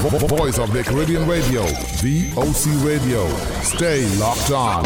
Voice of the Caribbean Radio, VOC Radio. Stay locked on.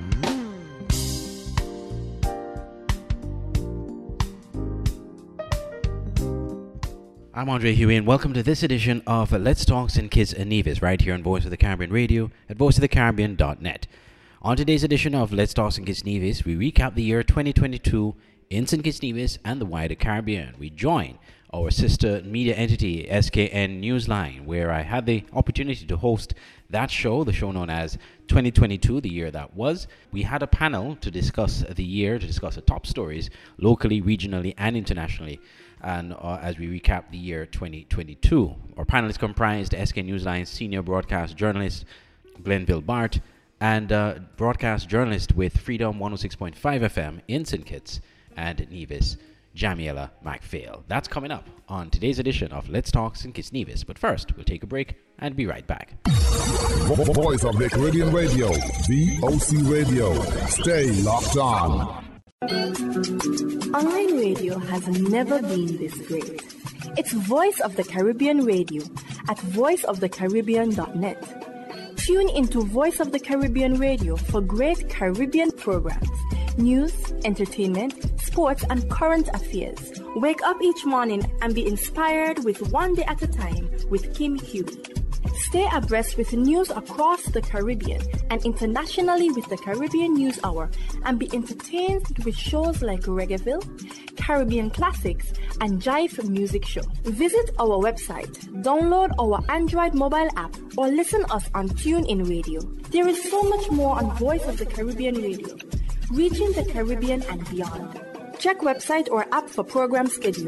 I'm Andre Huey, and welcome to this edition of Let's Talk St. Kitts and Nevis, right here on Voice of the Caribbean Radio at voiceofthecaribbean.net. On today's edition of Let's Talk St. Kitts and Nevis, we recap the year 2022 in St. Kitts and Nevis and the wider Caribbean. We join our sister media entity, SKN Newsline, where I had the opportunity to host that show, the show known as 2022, the year that was. We had a panel to discuss the year, to discuss the top stories locally, regionally, and internationally. And as we recap the year 2022, our panelists comprised SK Newsline's senior broadcast journalist Glenville Bart and broadcast journalist with Freedom 106.5 FM in St. Kitts and Nevis, Jamiela MacPhail. That's coming up on today's edition of Let's Talk St. Kitts Nevis. But first, we'll take a break and be right back. Voice of the Caribbean Radio, VOC Radio. Stay locked on. Online radio has never been this great. It's Voice of the Caribbean Radio at voiceofthecaribbean.net. Tune into Voice of the Caribbean Radio for great Caribbean programs, news, entertainment, sports, and current affairs. Wake up each morning and be inspired with One Day at a Time with Kim Huey. Stay abreast with news across the Caribbean and internationally with the Caribbean News Hour, and be entertained with shows like Reggaeville, Caribbean Classics, and Jive Music Show. Visit our website, download our Android mobile app, or listen us on TuneIn Radio. There is so much more on Voice of the Caribbean Radio, reaching the Caribbean and beyond. Check website or app for program schedule.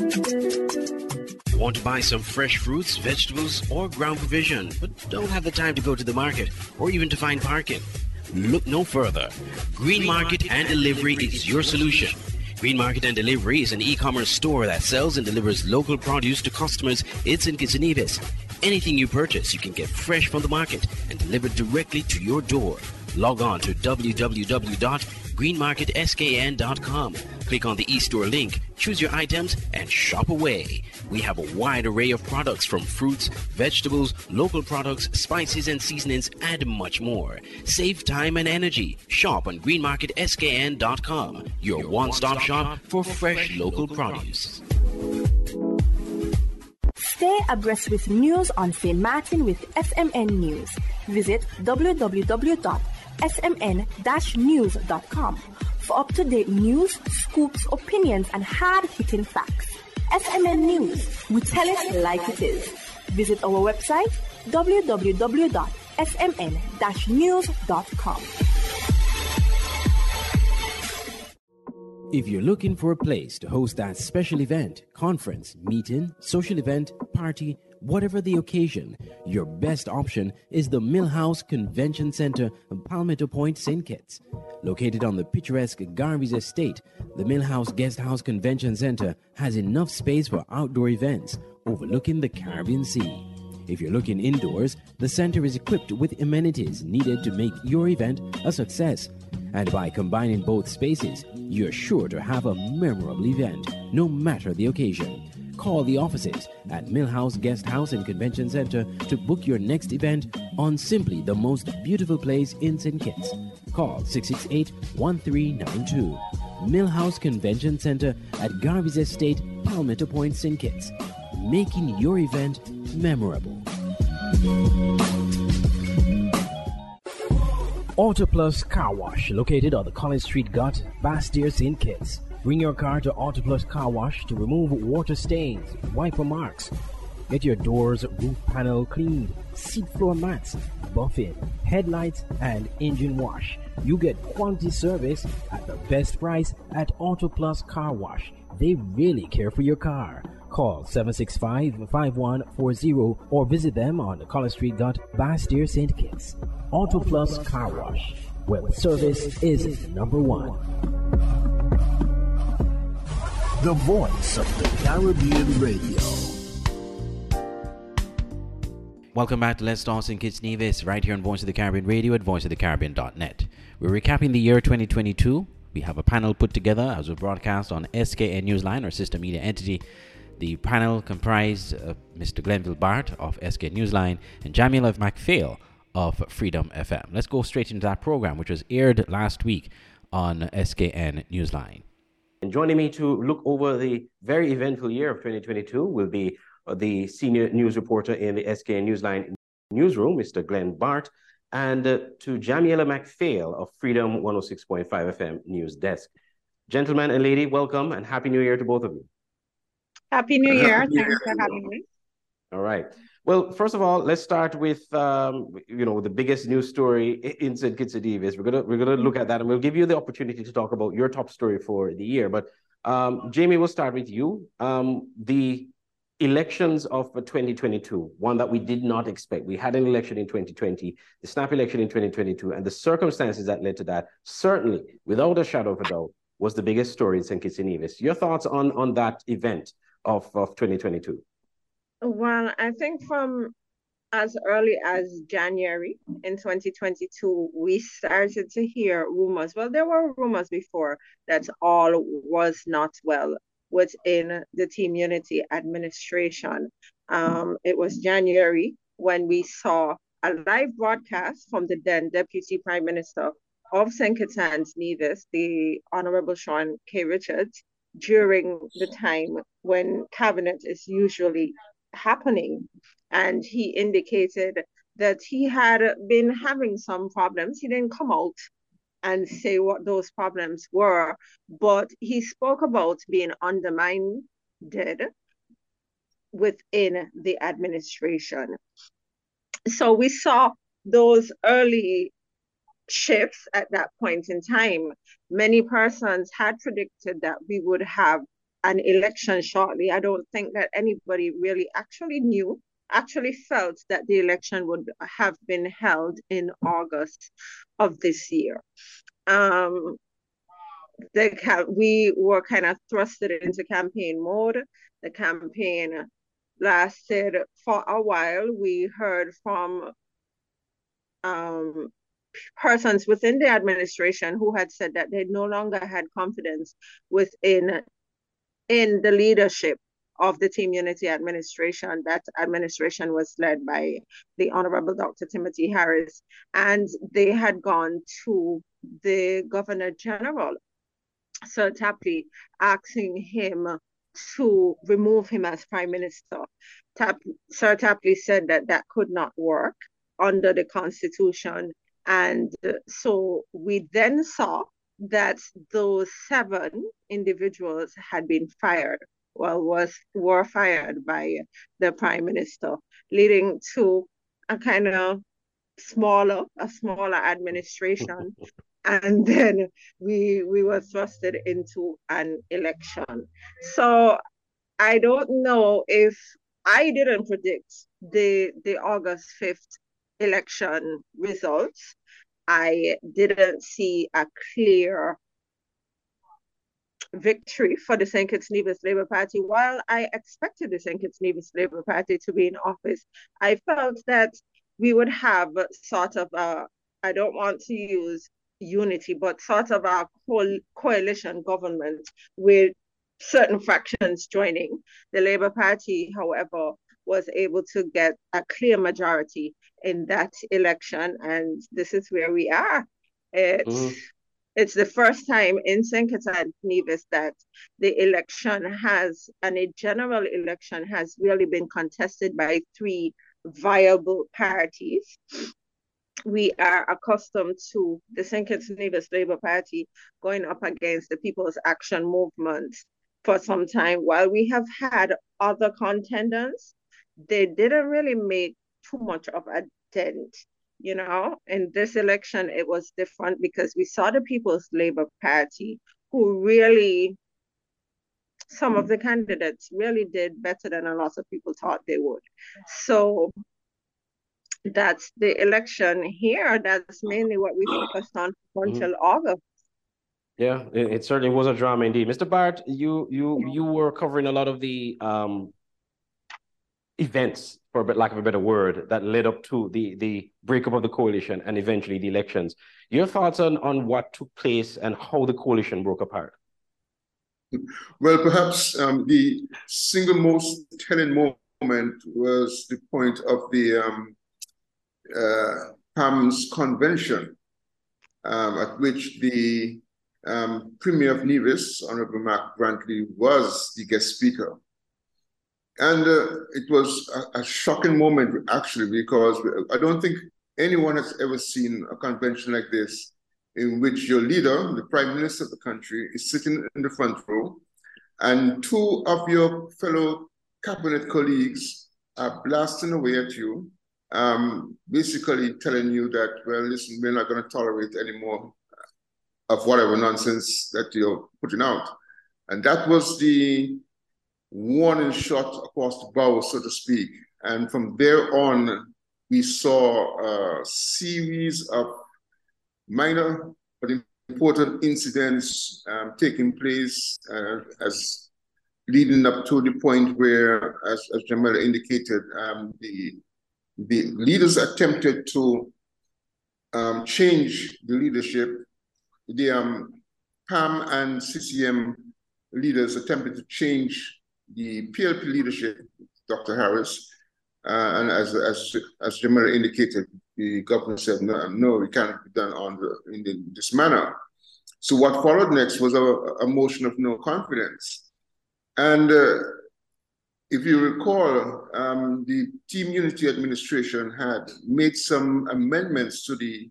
Want to buy some fresh fruits, vegetables, or ground provision, but don't have the time to go to the market or even to find parking? Look no further. Green Market and Delivery is your solution. Green Market and Delivery is an e-commerce store that sells and delivers local produce to customers in St. Kitts and Nevis. Anything you purchase, you can get fresh from the market and delivered directly to your door. Log on to www.greenmarketskn.com. Click on the e-store link, choose your items, and shop away. We have a wide array of products from fruits, vegetables, local products, spices and seasonings, and much more. Save time and energy. Shop on greenmarketskn.com, your one-stop shop for fresh local produce. Stay abreast with news on St. Martin with SMN News. Visit www.smn-news.com for up-to-date news, scoops, opinions, and hard-hitting facts. SMN News, we tell it like it is. Visit our website, www.smn-news.com. If you're looking for a place to host that special event, conference, meeting, social event, party, whatever the occasion, your best option is the Millhouse Convention Center in Palmetto Point, St. Kitts. Located on the picturesque Garvey's Estate, the Millhouse Guest House Convention Center has enough space for outdoor events overlooking the Caribbean Sea. If you're looking indoors, the center is equipped with amenities needed to make your event a success. And by combining both spaces, you're sure to have a memorable event, no matter the occasion. Call the offices at Millhouse Guest House and Convention Center to book your next event on simply the most beautiful place in St. Kitts. Call 668-1392. Millhouse Convention Center at Garvey's Estate, Palmetto Point, St. Kitts. Making your event memorable. AutoPlus Car Wash, located on the Collins Street Gut, Bastyr, St. Kitts. Bring your car to AutoPlus Car Wash to remove water stains, wiper marks. Get your doors, roof panel cleaned, seat floor mats, buffing, headlights, and engine wash. You get quality service at the best price at AutoPlus Car Wash. They really care for your car. Call 765-5140 or visit them on the Collins Street Gut, Bastyr, St. Kitts. AutoPlus Car Wash, where service is number one. The Voice of the Caribbean Radio. Welcome back to Let's Talk St. Kitts Nevis, right here on Voice of the Caribbean Radio at voiceofthecaribbean.net. We're recapping the year 2022. We have a panel put together as a broadcast on SKN Newsline, our sister media entity, The panel comprised Mr. Glenville Bart of SK Newsline and Jamila McPhail of Freedom FM. Let's go straight into that program, which was aired last week on SKN Newsline. And joining me to look over the very eventful year of 2022 will be the senior news reporter in the SKN Newsline newsroom, Mr. Glenn Bart, and to Jamila McPhail of Freedom 106.5 FM News Desk. Gentlemen and lady, welcome and Happy New Year to both of you. Happy New Year. Thanks for having me. All right. Well, first of all, let's start with the biggest news story in St. Kitts and Nevis. We're gonna look at that, and we'll give you the opportunity to talk about your top story for the year. But Jamie, we'll start with you. The elections of 2022, one that we did not expect. We had an election in 2020, the snap election in 2022, and the circumstances that led to that, certainly, without a shadow of a doubt, was the biggest story in St. Kitts and Nevis. Your thoughts on that event of 2022? Well, I think from as early as January in 2022, we started to hear rumors. Well, there were rumors before that all was not well within the Team Unity administration. It was January when we saw a live broadcast from the then Deputy Prime Minister of St. Kitts and Nevis, the Honorable Sean K. Richards, during the time when cabinet is usually happening. And he indicated that he had been having some problems. He didn't come out and say what those problems were, but he spoke about being undermined within the administration. So we saw those early shifts at that point in time. Many persons had predicted that we would have an election shortly. I don't think that anybody really actually felt that the election would have been held in August of this year. We were kind of thrusted into campaign mode. The campaign lasted for a while. We heard from persons within the administration who had said that they no longer had confidence in the leadership of the Team Unity administration. That administration was led by the Honorable Dr. Timothy Harris, and they had gone to the Governor General, Sir Tapley, asking him to remove him as Prime Minister. Sir Tapley said that could not work under the Constitution, and so we then saw that those 7 individuals had been fired, were fired by the Prime Minister, leading to a kind of smaller administration. And then we were thrusted into an election. So I don't know if I didn't predict the August 5th election results. I didn't see a clear victory for the St. Kitts Nevis Labour Party. While I expected the St. Kitts Nevis Labour Party to be in office, I felt that we would have sort of I don't want to use unity, but sort of a coalition government with certain factions joining. The Labour Party, however, was able to get a clear majority in that election, and this is where we are. It's the first time in St. Kitts and Nevis that the general election has really been contested by 3 viable parties. We are accustomed to the St. Kitts and Nevis Labour Party going up against the People's Action Movement for some time. While we have had other contenders, they didn't really make too much of a dent. In this election, it was different because we saw the People's Labour Party, who really, some of the candidates really did better than a lot of people thought they would. So that's the election here. That's mainly what we focused on until August. Yeah, it certainly was a drama indeed. Mr. Bart, you were covering a lot of the events, for lack of a better word, that led up to the breakup of the coalition and eventually the elections. Your thoughts on what took place and how the coalition broke apart? Well, perhaps the single most telling moment was the point of the PAM's convention, at which the Premier of Nevis, Honorable Mark Brantley, was the guest speaker. And it was a shocking moment, actually, because I don't think anyone has ever seen a convention like this, in which your leader, the Prime Minister of the country, is sitting in the front row, and two of your fellow cabinet colleagues are blasting away at you, basically telling you that, well, listen, we're not going to tolerate any more of whatever nonsense that you're putting out. And that was the warning shot across the bow, so to speak. And from there on, we saw a series of minor but important incidents taking place as leading up to the point where, as Jamila indicated, the leaders attempted to change the leadership. The PAM and CCM leaders attempted to change the PLP leadership, Dr. Harris, and as Jamila indicated, the governor said, no, it can't be done in this manner. So what followed next was a motion of no confidence. And if you recall, the Team Unity administration had made some amendments to the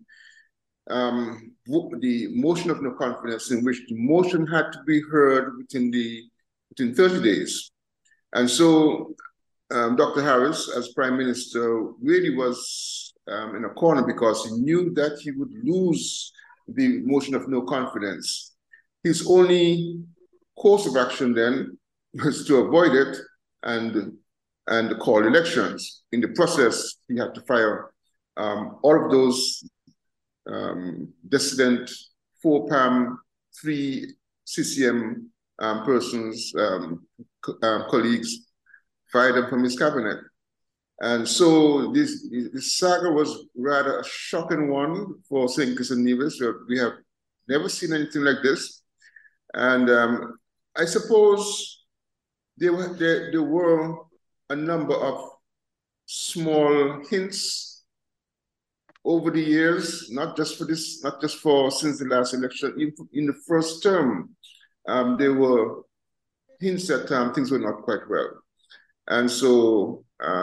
motion of no confidence, in which the motion had to be heard within 30 days. And so Dr. Harris, as Prime Minister, really was in a corner because he knew that he would lose the motion of no confidence. His only course of action then was to avoid it and call elections. In the process, he had to fire all of those dissident 4 PAM, 3 CCM persons, colleagues, fired them from his cabinet. And so this saga was rather a shocking one for St. Kitts and Nevis. We have never seen anything like this. And I suppose there were a number of small hints over the years, not just for since the last election, in the first term, there were hints that things were not quite well. And so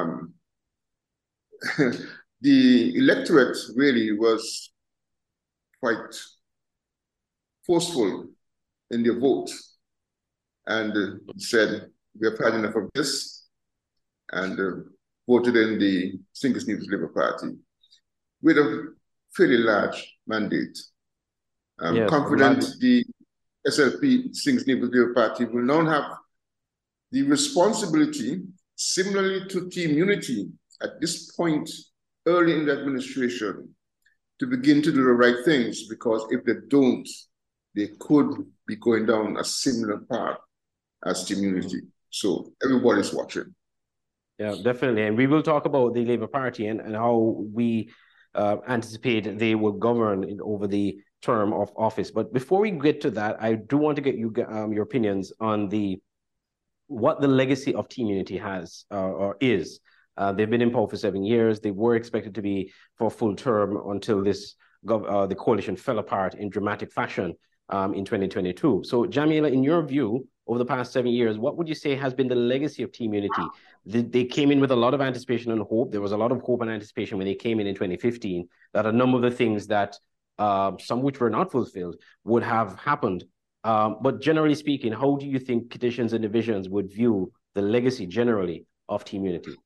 the electorate really was quite forceful in their vote and said, we have had enough of this, and voted in the St. Kitts Nevis Labour Party with a fairly large mandate. Yes, confident the SLP, St. Kitts Nevis Labour Party, will now have the responsibility, similarly to Team Unity, at this point early in the administration, to begin to do the right things, because if they don't, they could be going down a similar path as Team Unity. So everybody's watching. Yeah, definitely. And we will talk about the Labour Party and how we anticipate they will govern over the term of office. But before we get to that, I do want to get you your opinions on what the legacy of Team Unity has or is. They've been in power for 7 years. They were expected to be for a full term until the coalition fell apart in dramatic fashion in 2022. So Jamila, in your view, over the past 7 years, what would you say has been the legacy of Team Unity? They came in with a lot of anticipation and hope. There was a lot of hope and anticipation when they came in 2015, that a number of the things that some which were not fulfilled would have happened. But generally speaking, how do you think petitions and divisions would view the legacy generally of Team Unity?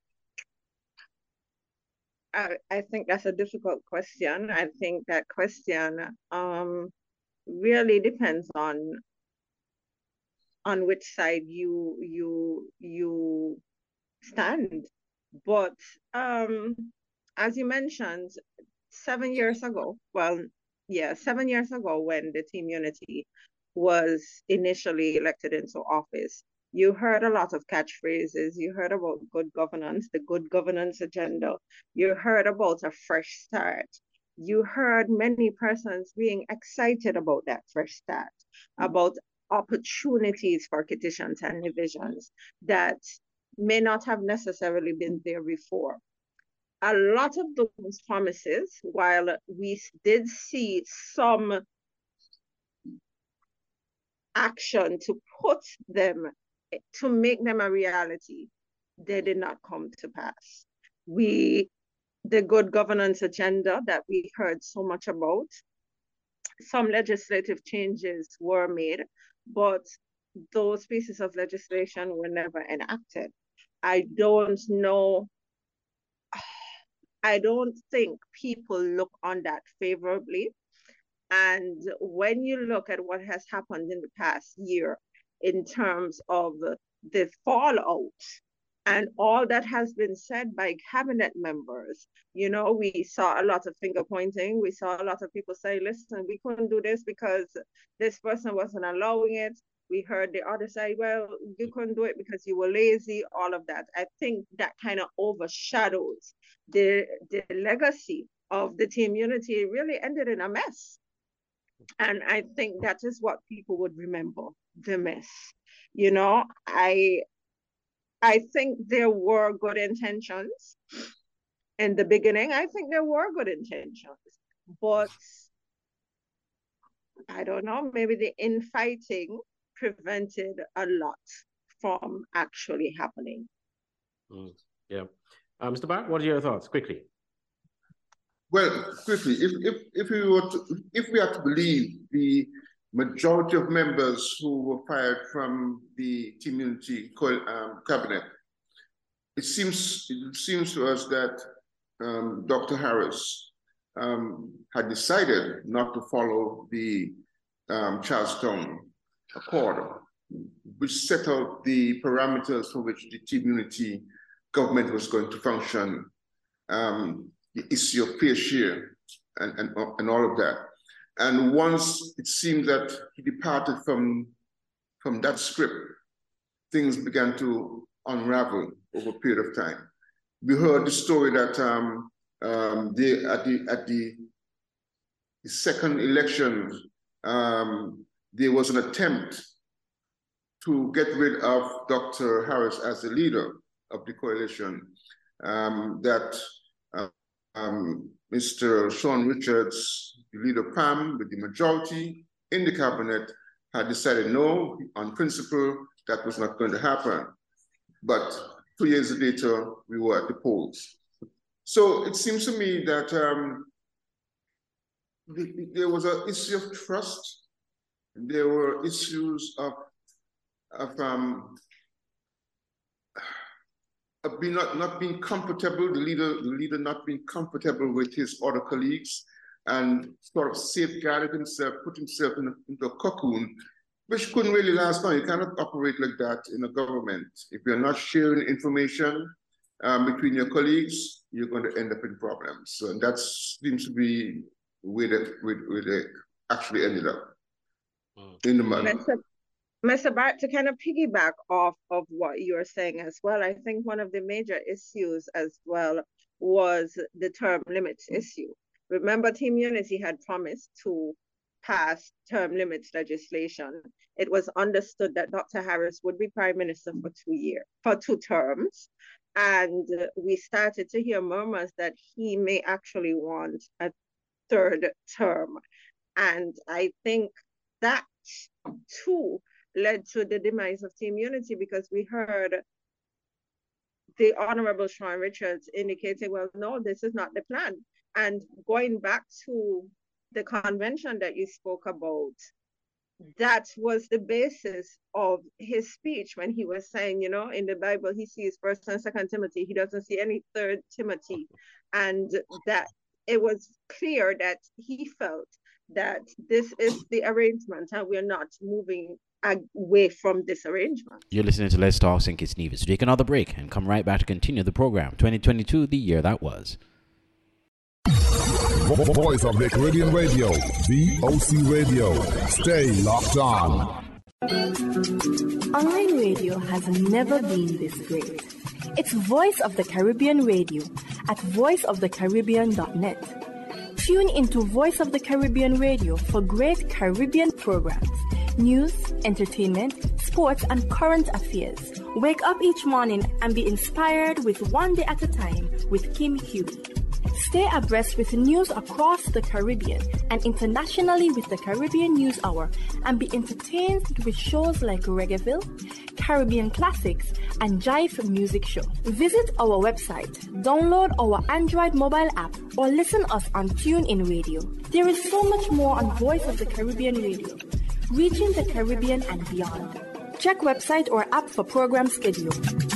I think that's a difficult question. I think that question really depends on which side you stand. But as you mentioned, 7 years ago, 7 years ago, when the Team Unity was initially elected into office, you heard a lot of catchphrases. You heard about good governance, the good governance agenda. You heard about a fresh start. You heard many persons being excited about that fresh start, about opportunities for petitions and divisions that may not have necessarily been there before. A lot of those promises, while we did see some action to put them, to make them a reality, they did not come to pass. The good governance agenda that we heard so much about, some legislative changes were made, but those pieces of legislation were never enacted. I don't think people look on that favorably. And when you look at what has happened in the past year in terms of the fallout and all that has been said by cabinet members, you know, we saw a lot of finger pointing. We saw a lot of people say, listen, we couldn't do this because this person wasn't allowing it. We heard the other side, well, you couldn't do it because you were lazy, all of that. I think that kind of overshadows the legacy of the team unity. It really ended in a mess. And I think that is what people would remember, the mess. You know, I think there were good intentions in the beginning. I think there were good intentions, but I don't know, maybe the infighting prevented a lot from actually happening. Yeah. Mr. Barr, what are your thoughts, quickly? Well, quickly, if we are to believe the majority of members who were fired from the Team Unity cabinet, it seems to us that Dr. Harris had decided not to follow the Charlestown Accord, which set out the parameters for which the Team Unity government was going to function, the issue of fair share and all of that. And once it seemed that he departed from that script, things began to unravel over a period of time. We heard the story that at the second election, there was an attempt to get rid of Dr. Harris as the leader of the coalition, that Mr. Sean Richards, the leader of PAM, with the majority in the cabinet, had decided no, on principle, that was not going to happen. But 2 years later, we were at the polls. So it seems to me that there was an issue of trust. There were issues of not being comfortable, the leader not being comfortable with his other colleagues, and sort of safeguarded himself, put himself into a cocoon, which couldn't really last long. You cannot operate like that in a government. If you're not sharing information between your colleagues, you're going to end up in problems. So that seems to be where they actually ended up in the mud. Mr. Bart, to kind of piggyback off of what you're saying as well, I think one of the major issues as well was the term limits issue. Remember, Team Unity had promised to pass term limits legislation. It was understood that Dr. Harris would be Prime Minister for 2 terms. And we started to hear murmurs that he may actually want a 3rd term. And I think that too led to the demise of Team Unity, because we heard the Honorable Sean Richards indicating, well, no, this is not the plan. And going back to the convention that you spoke about, that was the basis of his speech when he was saying, you know, in the Bible, he sees 1st and 2nd Timothy. He doesn't see any 3rd Timothy. And that it was clear that he felt that this is the arrangement and we're not moving away from this arrangement. You're listening to Let's Talk St. Kitts Nevis. Take another break and come right back to continue the program. 2022, the year that was. Voice of the Caribbean Radio, VOC Radio. Stay locked on. Online radio has never been this great. It's Voice of the Caribbean Radio at voiceofthecaribbean.net. Tune into Voice of the Caribbean Radio for great Caribbean programs, news, entertainment, sports, and current affairs. Wake up each morning and be inspired with One Day at a Time with Kim Huey. Stay abreast with news across the Caribbean and internationally with the Caribbean News Hour, and be entertained with shows like Reggaeville, Caribbean Classics, and Jive Music Show. Visit our website, download our Android mobile app, or listen us on TuneIn Radio. There is so much more on Voice of the Caribbean Radio, reaching the Caribbean and beyond. Check website or app for program schedule.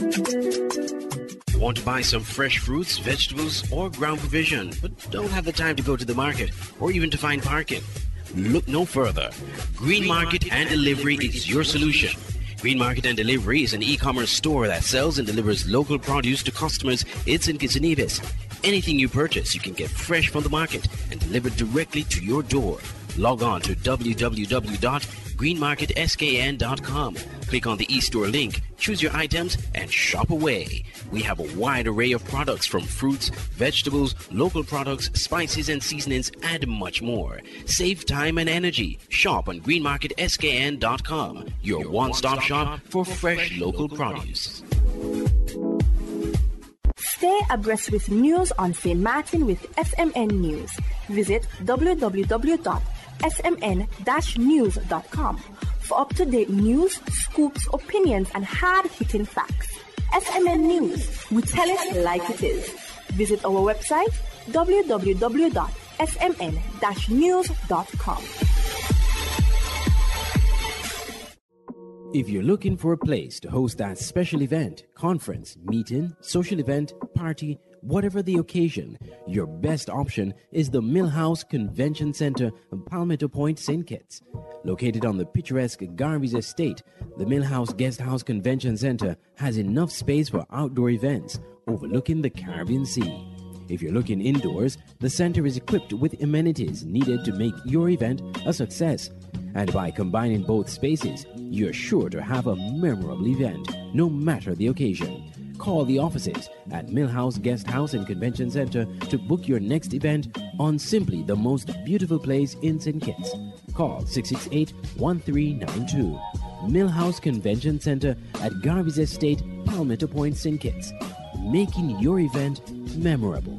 Want to buy some fresh fruits, vegetables, or ground provision, but don't have the time to go to the market or even to find parking? Look no further. Green Market and Delivery is your solution. Green Market and Delivery is an e-commerce store that sells and delivers local produce to customers in St. Kitts and Nevis. Anything you purchase, you can get fresh from the market and delivered directly to your door. Log on to www.greenmarketskn.com. Click on the e-store link, choose your items, and shop away. We have a wide array of products from fruits, vegetables, local products, spices and seasonings, and much more. Save time and energy. Shop on greenmarketskn.com, your one-stop shop for fresh local produce. Stay abreast with news on St. Martin with SMN News. Visit www.smn-news.com for up-to-date news, scoops, opinions, and hard-hitting facts. SMN News, we tell it like it is. Visit our website, www.smn-news.com. If you're looking for a place to host that special event, conference, meeting, social event, party, whatever the occasion, your best option is the Millhouse Convention Center in Palmetto Point, St. Kitts. Located on the picturesque Garvey's Estate, the Millhouse Guesthouse Convention Center has enough space for outdoor events overlooking the Caribbean Sea. If you're looking indoors, the center is equipped with amenities needed to make your event a success. And by combining both spaces, you're sure to have a memorable event, no matter the occasion. Call the offices at Millhouse Guesthouse and Convention Center to book your next event on simply the most beautiful place in St. Kitts. Call 668-1392. Millhouse Convention Center at Garvey's Estate, Palmetto Point, St. Kitts. Making your event memorable.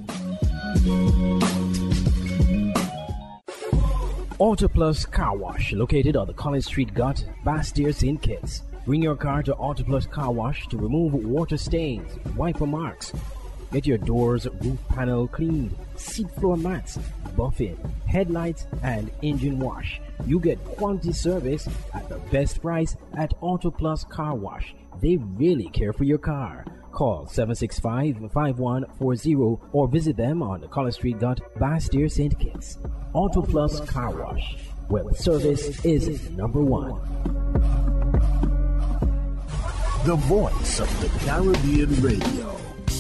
AutoPlus Car Wash, located on the College Street Gut, Bastyr, St. Kitts. Bring your car to AutoPlus Car Wash to remove water stains, wiper marks. Get your doors, roof panel cleaned, seat floor mats, buffing, headlights, and engine wash. You get quality service at the best price at AutoPlus Car Wash. They really care for your car. Call 765-5140 or visit them on the College Street Gut, Bastyr, St. Kitts. AutoPlus Car Wash, where service is number one. The voice of the Caribbean Radio.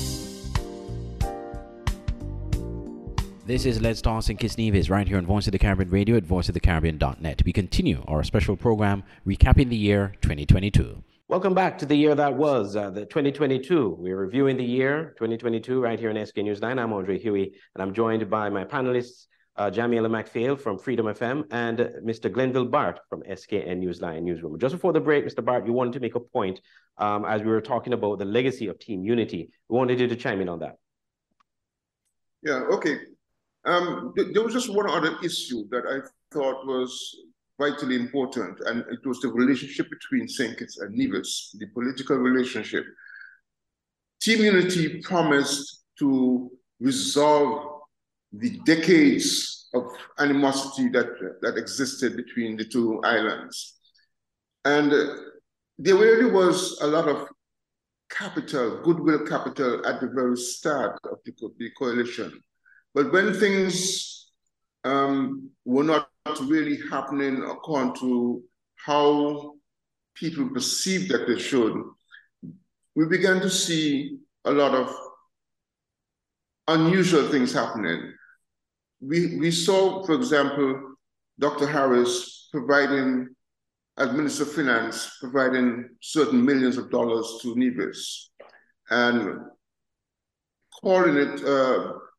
This is Let's Talk St. Kitts Nevis right here on Voice of the Caribbean Radio at voiceofthecaribbean.net. We continue our special program recapping the year 2022. Welcome back to the year that was, the 2022. We're reviewing the year 2022 right here on SK News 9. I'm Andre Huey, and I'm joined by my panelists, Jamiela McPhail from Freedom FM and Mr. Glenville Bart from SKN Newsline Newsroom. Just before the break, Mr. Bart, you wanted to make a point as we were talking about the legacy of Team Unity. We wanted you to chime in on that. Yeah, okay. There was just one other issue that I thought was vitally important, and it was the relationship between St. Kitts and Nevis, the political relationship. Team Unity promised to resolve the decades of animosity that existed between the two islands. And there really was a lot of capital, goodwill capital at the very start of the coalition. But when things were not really happening according to how people perceived that they should, we began to see a lot of unusual things happening. We saw, for example, Dr. Harris providing, as Minister of Finance, providing certain millions of dollars to Nevis and calling it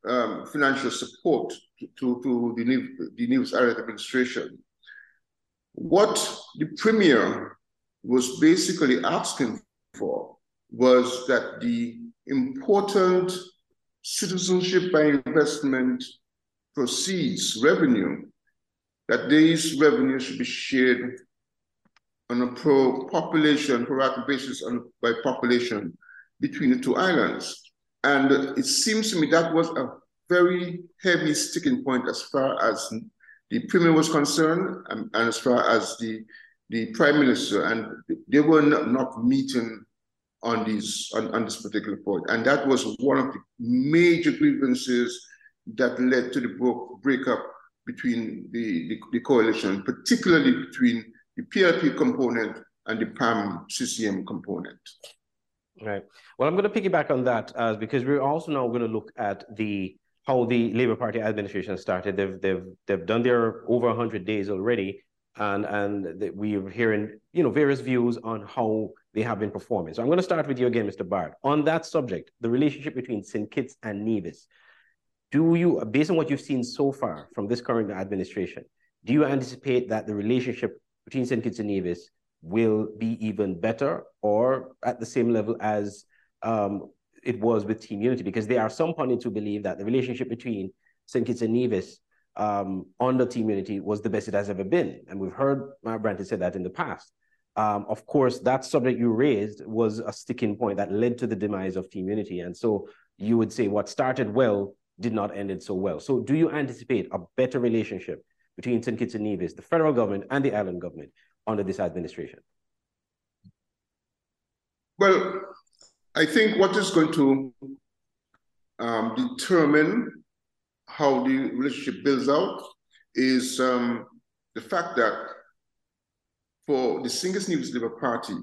financial support to the Nevis Island administration. What the Premier was basically asking for was that the important citizenship by investment proceeds, revenue, that these revenues should be shared on a pro rata basis by population between the two islands. And it seems to me that was a very heavy sticking point as far as the Premier was concerned and as far as the Prime Minister, and they were not meeting on this particular point. And that was one of the major grievances that led to the breakup between the coalition, particularly between the PLP component and the PAM-CCM component. Right. Well, I'm going to piggyback on that because we're also now going to look at how the Labour Party administration started. They've done their over 100 days already, and we're hearing various views on how they have been performing. So I'm going to start with you again, Mr. Bard. On that subject, the relationship between St. Kitts and Nevis, do you, based on what you've seen so far from this current administration, do you anticipate that the relationship between St. Kitts and Nevis will be even better or at the same level as it was with Team Unity? Because there are some pundits who believe that the relationship between St. Kitts and Nevis under Team Unity was the best it has ever been. And we've heard Mark Brantley say that in the past. Of course, that subject you raised was a sticking point that led to the demise of Team Unity. And so you would say what started well did not end it so well. So do you anticipate a better relationship between St. Kitts and Nevis, the federal government, and the island government under this administration? Well, I think what is going to determine how the relationship builds out is the fact that for the St. Kitts and Nevis Labour Party,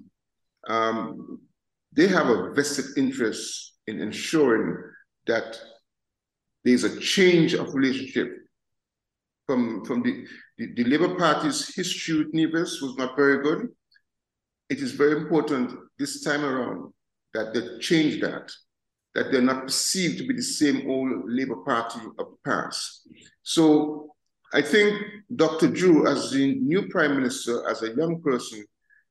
they have a vested interest in ensuring that there's a change of relationship from the Labour Party's history with Nevis was not very good. It is very important this time around that they change that they're not perceived to be the same old Labour Party of the past. So I think Dr. Drew, as the new Prime Minister, as a young person,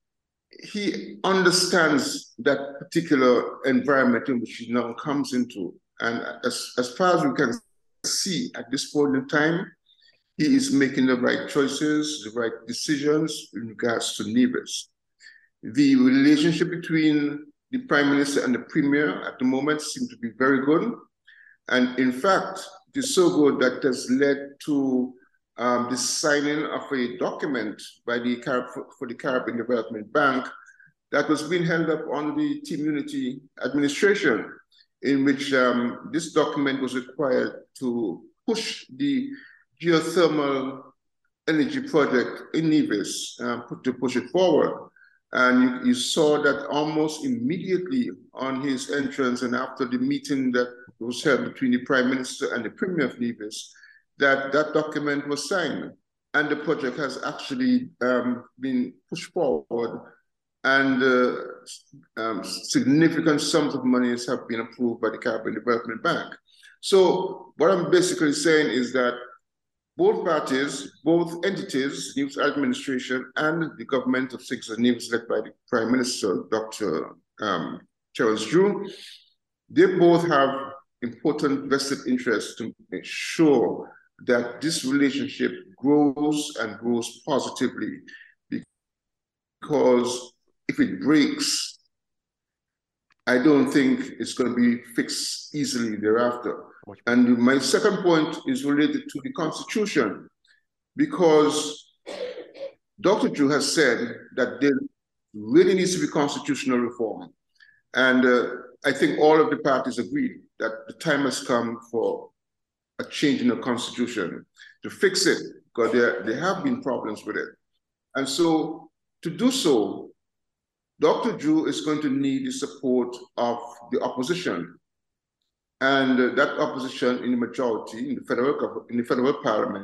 he understands that particular environment in which he now comes into. And as far as we can see at this point in time, he is making the right choices, the right decisions in regards to Nevis. The relationship between the Prime Minister and the Premier at the moment seems to be very good. And in fact, it is so good that has led to the signing of a document by for the Caribbean Development Bank that was being held up on the Team Unity administration, in which this document was required to push the geothermal energy project in Nevis, to push it forward. And you saw that almost immediately on his entrance and after the meeting that was held between the Prime Minister and the Premier of Nevis, that document was signed. And the project has actually been pushed forward, and significant sums of monies have been approved by the Caribbean Development Bank. So what I'm basically saying is that both parties, both entities, Nevis administration and the government of St. Kitts and Nevis, led by the Prime Minister, Dr. Charles Drew, they both have important vested interests to ensure that this relationship grows and grows positively, because if it breaks, I don't think it's going to be fixed easily thereafter. And my second point is related to the Constitution, because Dr. Drew has said that there really needs to be constitutional reform. And I think all of the parties agree that the time has come for a change in the Constitution to fix it, because there have been problems with it. And so to do so, Dr. Drew is going to need the support of the opposition. And that opposition in the majority in the federal parliament,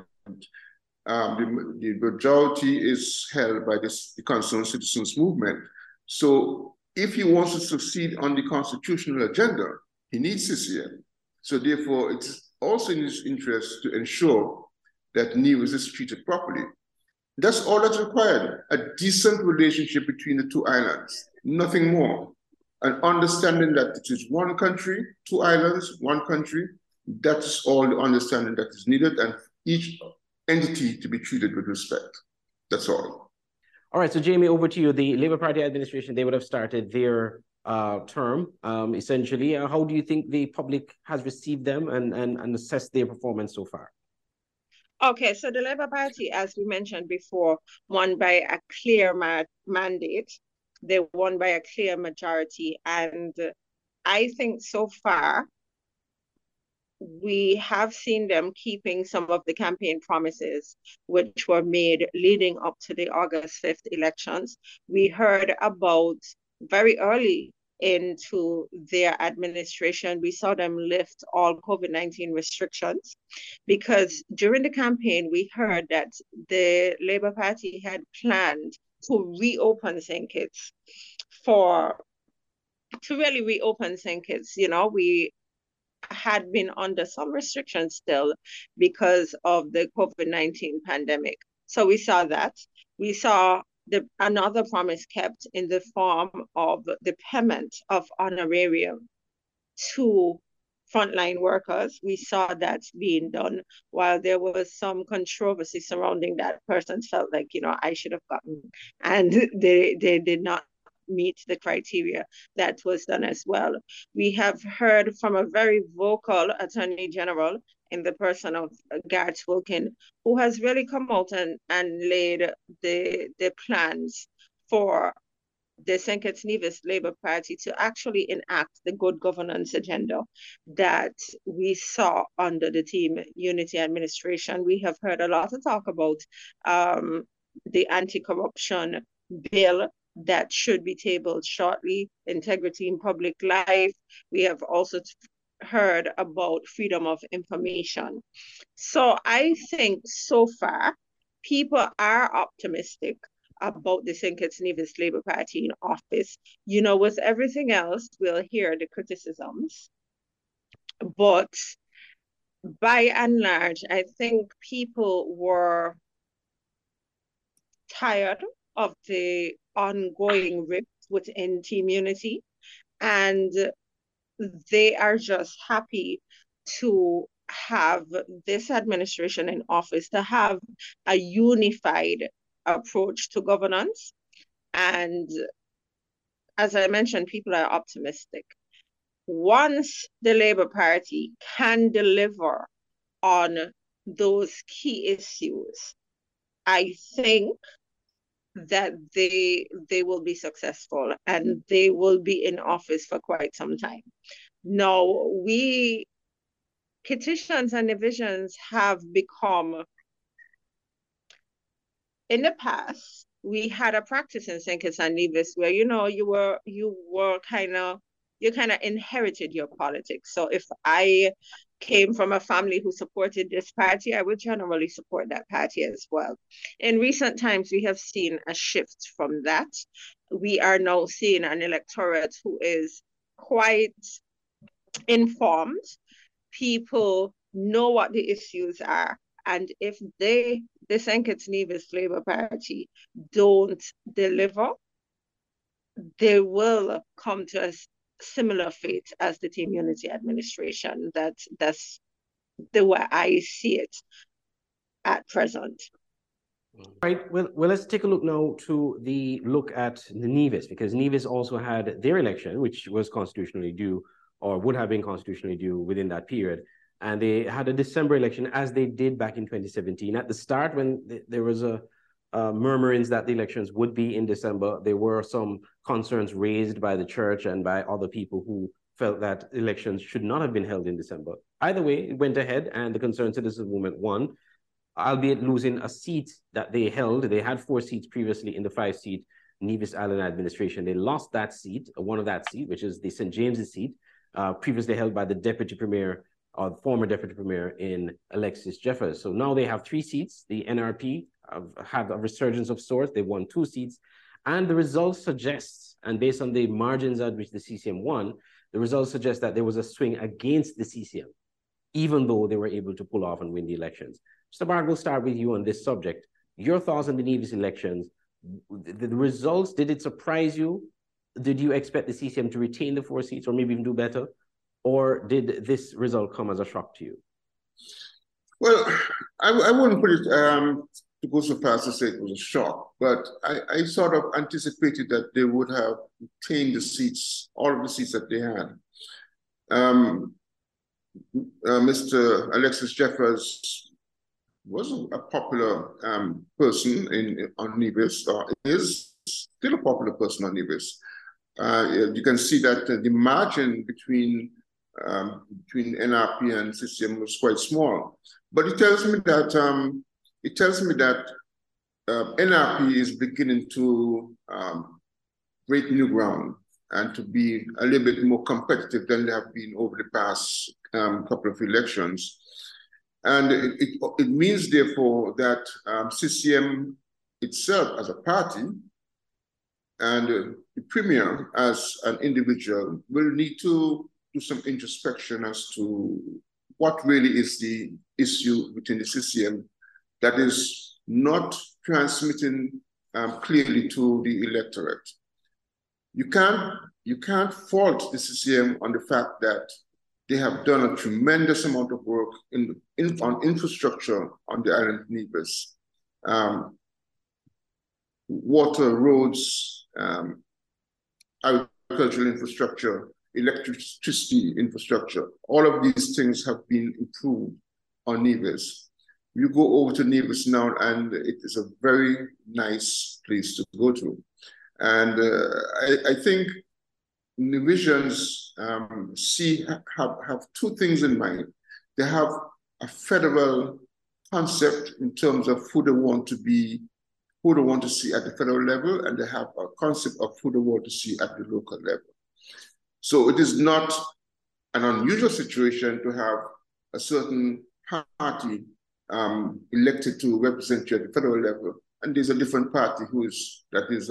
the majority is held by the Concerned Citizens Movement. So if he wants to succeed on the constitutional agenda, he needs CCM. So therefore, it's also in his interest to ensure that Nevis is treated properly. That's all that's required. A decent relationship between the two islands, nothing more. An understanding that it is one country, two islands, one country. That's all the understanding that is needed, and each entity to be treated with respect. That's all. All right, so Jamie, over to you. The Labour Party administration, they would have started their term, essentially. How do you think the public has received them and assessed their performance so far? Okay, so the Labour Party, as we mentioned before, won by a clear mandate. They won by a clear majority. And I think so far, we have seen them keeping some of the campaign promises which were made leading up to the August 5th elections. We heard about very early into their administration, we saw them lift all COVID-19 restrictions, because during the campaign, we heard that the Labour Party had planned to reopen St. Kitts to really reopen St. Kitts. You know, we had been under some restrictions still because of the COVID-19 pandemic. So we saw that. We saw another promise kept in the form of the payment of honorarium to frontline workers. We saw that being done. While there was some controversy surrounding that, persons felt like, you know, I should have gotten, and they did not meet the criteria. That was done as well. We have heard from a very vocal Attorney General in the person of Gareth Wilkin, who has really come out and laid the plans for the St. Kitts Nevis Labour Party to actually enact the good governance agenda that we saw under the Team Unity administration. We have heard a lot of talk about the anti-corruption bill that should be tabled shortly, integrity in public life. We have also heard about freedom of information. So I think so far, people are optimistic about the St. Kitts Nevis Labour Party in office. You know, with everything else, we'll hear the criticisms. But by and large, I think people were tired of the ongoing rift within Team Unity, and they are just happy to have this administration in office, to have a unified approach to governance. And as I mentioned, people are optimistic. Once the Labour Party can deliver on those key issues, I think that they will be successful and they will be in office for quite some time. Now, petitions and divisions have become, in the past, we had a practice in St. Kitts and Nevis where, you know, you kind of inherited your politics. So if I came from a family who supported this party, I would generally support that party as well. In recent times, we have seen a shift from that. We are now seeing an electorate who is quite informed. People know what the issues are. And if the St. Kitts Nevis Labour Party don't deliver, they will come to a similar fate as the Team Unity administration. That's the way I see it at present. Right. Well, let's take a look now to the look at the Nevis, because Nevis also had their election, which was constitutionally due, or would have been constitutionally due within that period. And they had a December election, as they did back in 2017. At the start, when there was a murmurings that the elections would be in December, there were some concerns raised by the church and by other people who felt that elections should not have been held in December. Either way, it went ahead, and the Concerned Citizens Movement won, albeit losing a seat that they held. They had 4 seats previously in the 5-seat Nevis Island administration. They lost that seat, one of that seat, which is the St. James's seat, previously held by the Deputy Premier, or the former Deputy Premier in Alexis Jeffers. So now they have 3 seats. The NRP have a resurgence of sorts. They won 2 seats. And the results suggest, and based on the margins at which the CCM won, the results suggest that there was a swing against the CCM, even though they were able to pull off and win the elections. Mr. Barg, we'll start with you on this subject. Your thoughts on the Nevis elections? The results, did it surprise you? Did you expect the CCM to retain the 4 seats or maybe even do better? Or did this result come as a shock to you? Well, I wouldn't put it to go so far as to say it was a shock, but I sort of anticipated that they would have retained the seats, all of the seats that they had. Mr. Alexis Jeffers was a popular person on Nevis, or is still a popular person on Nevis. You can see that the margin between NRP and CCM was quite small, but it tells me that NRP is beginning to break new ground and to be a little bit more competitive than they have been over the past couple of elections. And it means, therefore, that CCM itself as a party and the Premier as an individual will need to do some introspection as to what really is the issue within the CCM that is not transmitting clearly to the electorate. You can't fault the CCM on the fact that they have done a tremendous amount of work on infrastructure on the island of Nevis. Water, roads, agricultural infrastructure, electricity infrastructure, all of these things have been improved on Nevis. You go over to Nevis now and it is a very nice place to go to. And I think Nevisians have 2 things in mind. They have a federal concept in terms of who they want to see at the federal level, and they have a concept of who they want to see at the local level. So it is not an unusual situation to have a certain party elected to represent you at the federal level, and there's a different party that is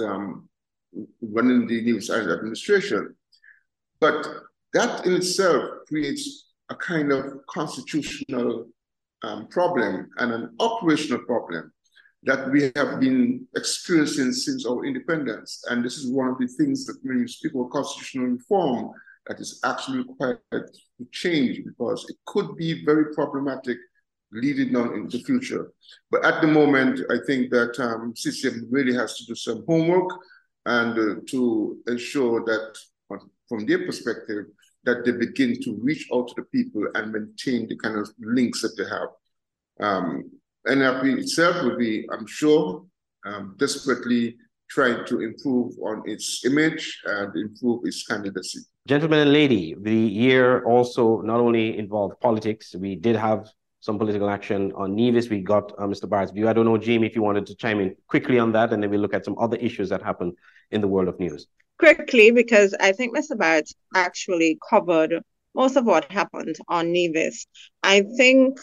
running the Nevis Island administration. But that in itself creates a kind of constitutional problem and an operational problem that we have been experiencing since our independence. And this is one of the things that when you speak of constitutional reform that is actually required to change, because it could be very problematic leading on into the future. But at the moment, I think that CCM really has to do some homework and to ensure that from their perspective, that they begin to reach out to the people and maintain the kind of links that they have. NRP itself will be, I'm sure, desperately trying to improve on its image and improve its candidacy. Gentlemen and lady, the year also not only involved politics, we did have some political action on Nevis. We got Mr. Barrett's view. I don't know, Jamie, if you wanted to chime in quickly on that, and then we'll look at some other issues that happened in the world of news. Quickly, because I think Mr. Barrett actually covered most of what happened on Nevis. I think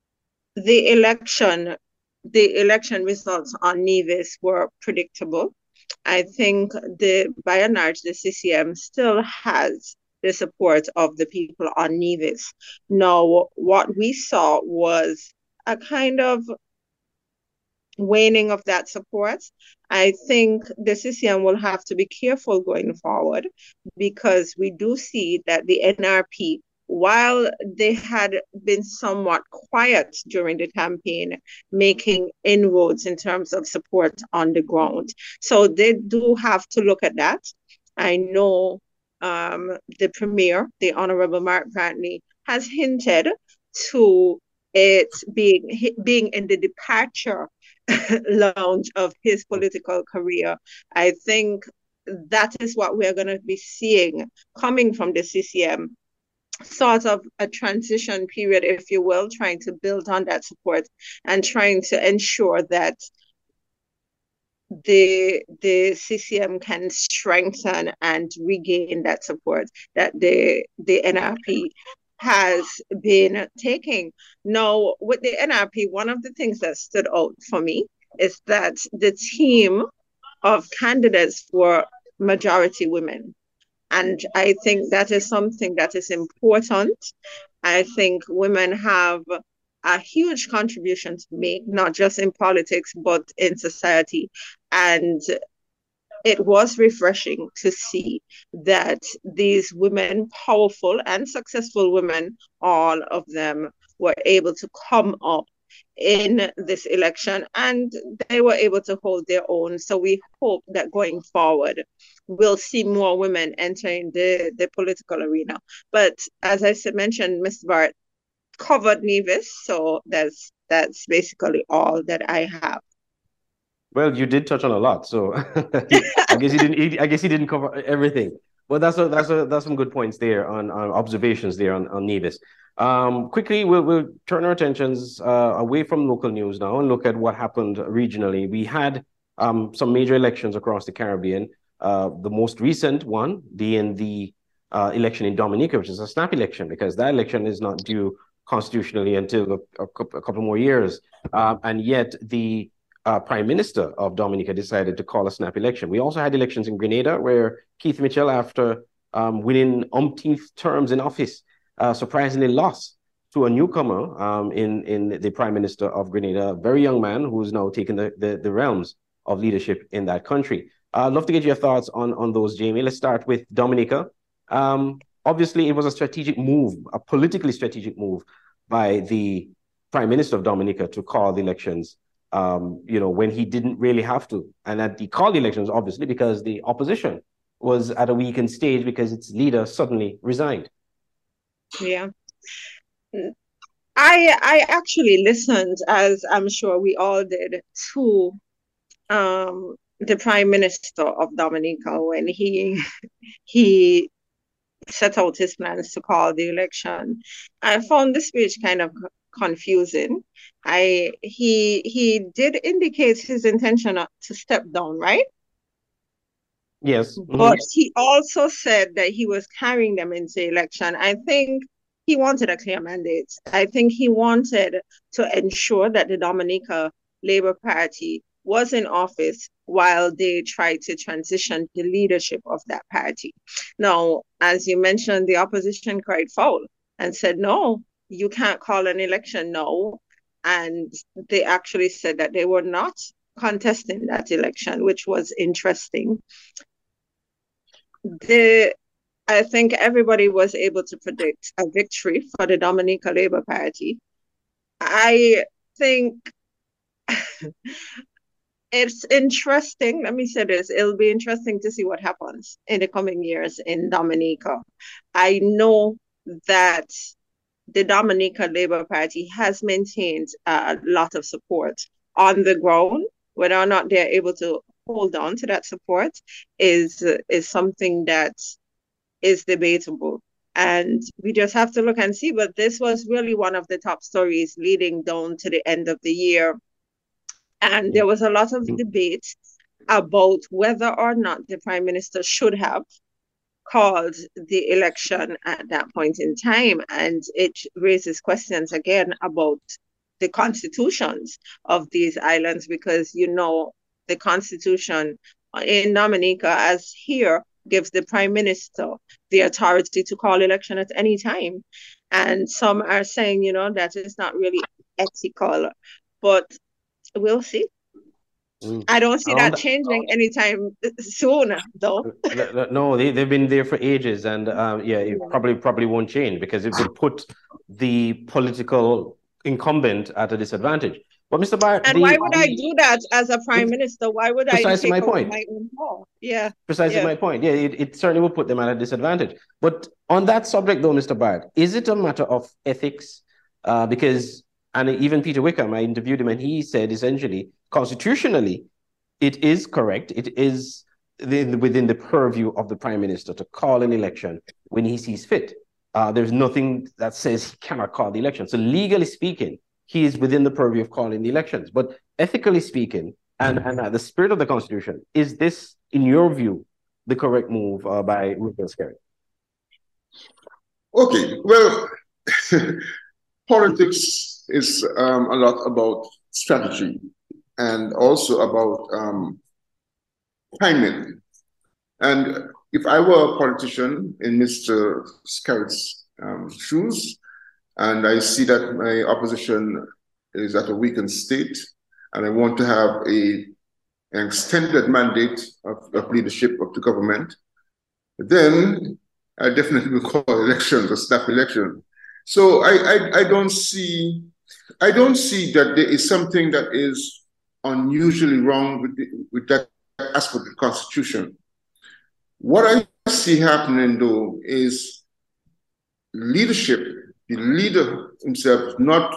the election results on Nevis were predictable. I think by and large, the CCM still has the support of the people on Nevis. Now, what we saw was a kind of waning of that support. I think the CCM will have to be careful going forward, because we do see that the NRP, while they had been somewhat quiet during the campaign, making inroads in terms of support on the ground. So they do have to look at that. I know the Premier, the Honorable Mark Brantley, has hinted to it being in the departure lounge of his political career. I think that is what we're going to be seeing coming from the CCM, sort of a transition period, if you will, trying to build on that support and trying to ensure that the CCM can strengthen and regain that support that the NRP has been taking. Now, with the NRP, one of the things that stood out for me is that the team of candidates were majority women. And I think that is something that is important. I think women have a huge contribution to make, not just in politics, but in society. And it was refreshing to see that these women, powerful and successful women, all of them were able to come up in this election and they were able to hold their own. So we hope that going forward, we'll see more women entering the political arena. But as I mentioned, Mr. Bart covered Nevis, so that's basically all that I have. Well, you did touch on a lot, so I guess he didn't cover everything. But that's some good points there on observations there on Nevis. Quickly, we'll turn our attentions away from local news now and look at what happened regionally. We had some major elections across the Caribbean. The most recent one being the election in Dominica, which is a snap election, because that election is not due constitutionally until a couple more years. And yet the Prime Minister of Dominica decided to call a snap election. We also had elections in Grenada, where Keith Mitchell, after winning umpteenth terms in office, surprisingly lost to a newcomer in the Prime Minister of Grenada, a very young man who's now taken the realms of leadership in that country. I'd love to get your thoughts on those, Jamie. Let's start with Dominica. Obviously, it was a strategic move, a politically strategic move by the Prime Minister of Dominica to call the elections, when he didn't really have to. And that he called the elections, obviously, because the opposition was at a weakened stage because its leader suddenly resigned. Yeah. I actually listened, as I'm sure we all did, to the Prime Minister of Dominica when he set out his plans to call the election. I found the speech kind of confusing. He did indicate his intention to step down, right? Yes. But he also said that he was carrying them into election. I think he wanted a clear mandate. I think he wanted to ensure that the Dominica Labour Party was in office while they tried to transition the leadership of that party. Now, as you mentioned, the opposition cried foul and said, no, you can't call an election now. And they actually said that they were not contesting that election, which was interesting. I think everybody was able to predict a victory for the Dominica Labour Party. I think it's interesting. Let me say this. It'll be interesting to see what happens in the coming years in Dominica. I know that the Dominica Labour Party has maintained a lot of support on the ground. Whether or not they're able to hold on to that support is something that is debatable. And we just have to look and see. But this was really one of the top stories leading down to the end of the year. And there was a lot of debate about whether or not the Prime Minister should have called the election at that point in time. And it raises questions again about the constitutions of these islands, because, the constitution in Dominica, as here, gives the Prime Minister the authority to call election at any time. And some are saying, that is not really ethical, but we'll see. I don't see that changing anytime soon, though. No, they've been there for ages, and it probably won't change, because it would put the political incumbent at a disadvantage. But Mr. Bart, and why would I do that as a Prime Minister? Why would I take over my own power? Yeah, precisely my point. Yeah, it certainly would put them at a disadvantage. But on that subject, though, Mr. Bart, is it a matter of ethics? Because, and even Peter Wickham, I interviewed him, and he said essentially, constitutionally, it is correct. It is within the purview of the Prime Minister to call an election when he sees fit. There's nothing that says he cannot call the election. So legally speaking, he is within the purview of calling the elections. But ethically speaking, and the spirit of the Constitution, is this, in your view, the correct move by Ruth Ellis-Carry? Okay, well, politics is a lot about strategy and also about timing. And if I were a politician in Mr. Scarrett's shoes, and I see that my opposition is at a weakened state, and I want to have an extended mandate of leadership of the government, then I definitely will call elections, a snap election. So I don't see that there is something that is unusually wrong with that aspect of the Constitution. What I see happening, though, is leadership, the leader himself, not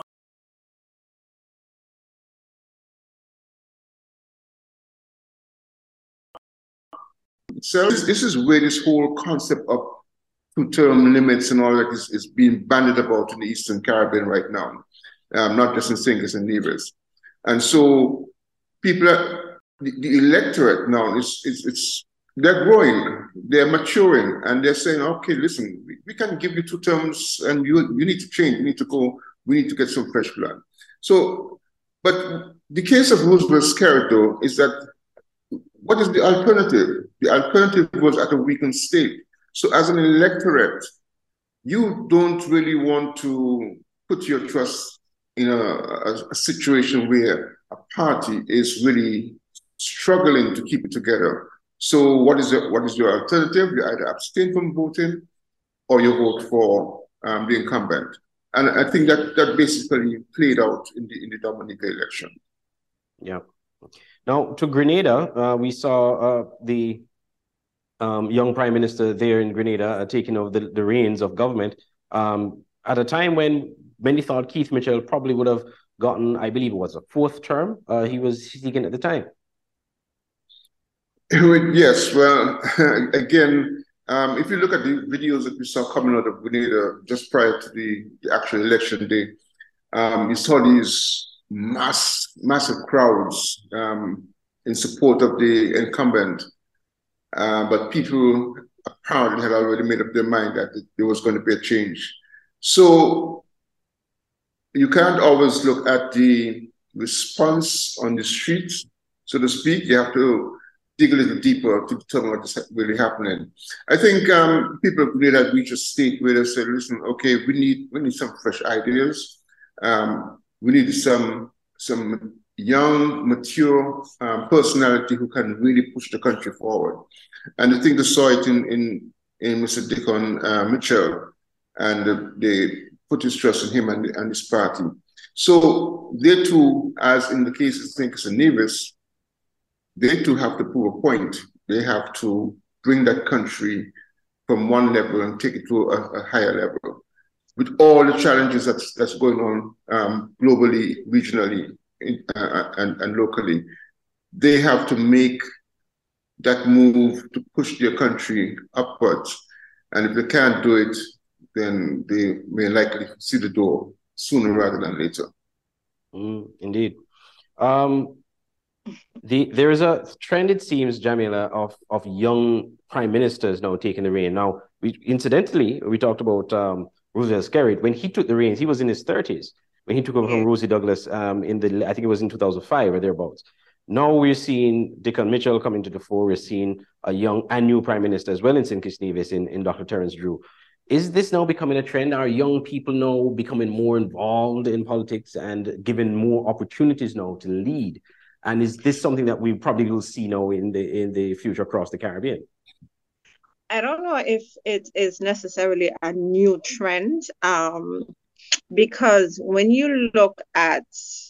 so this is where this whole concept of two-term limits and all that is being bandied about in the Eastern Caribbean right now, not just in St. Kitts and Nevis. And so people, the electorate now, they're growing, they're maturing, and they're saying, okay, listen, we can give you 2 terms and you need to change, you need to go, we need to get some fresh blood. So, but the case of Roosevelt Skerrit, though, is that what is the alternative? The alternative was at a weakened state. So as an electorate, you don't really want to put your trust in a situation where a party is really struggling to keep it together. So what is your alternative? You either abstain from voting or you vote for the incumbent. And I think that basically played out in the Dominica election. Yeah. Now, to Grenada, we saw the young prime minister there in Grenada taking over the reins of government at a time when many thought Keith Mitchell probably would have gotten, I believe it was a 4th term he was seeking at the time. Yes, well, again, if you look at the videos that we saw coming out of Grenada just prior to the actual election day, you saw these massive crowds in support of the incumbent. But people apparently had already made up their mind that there was going to be a change. So you can't always look at the response on the streets, so to speak. You have to dig a little deeper to determine what is really happening. I think people really had reached a state where they said, listen, okay, we need some fresh ideas. We need some young, mature personality who can really push the country forward. And I think they saw it in Mr. Dickon Mitchell, and they put his trust in him and his party. So they too, as in the case of St. Kitts and Nevis, they too have to prove a point. They have to bring that country from one level and take it to a higher level. With all the challenges that's going on globally, regionally, and locally, they have to make that move to push their country upwards. And if they can't do it, then they may likely see the door sooner rather than later. Indeed. There is a trend, it seems, Jamila, of young prime ministers now taking the reign. Now, incidentally, we talked about Roosevelt Skerrit. When he took the reins, he was in his 30s. When he took over from Rosie Douglas I think it was in 2005 or thereabouts. Now we're seeing Dickon Mitchell come into the fore. We're seeing a young and new prime minister as well in St. Kitts Nevis in Dr. Terence Drew. Is this now becoming a trend? Are young people now becoming more involved in politics and given more opportunities now to lead? And is this something that we probably will see now in the future across the Caribbean? I don't know if it is necessarily a new trend, because when you look at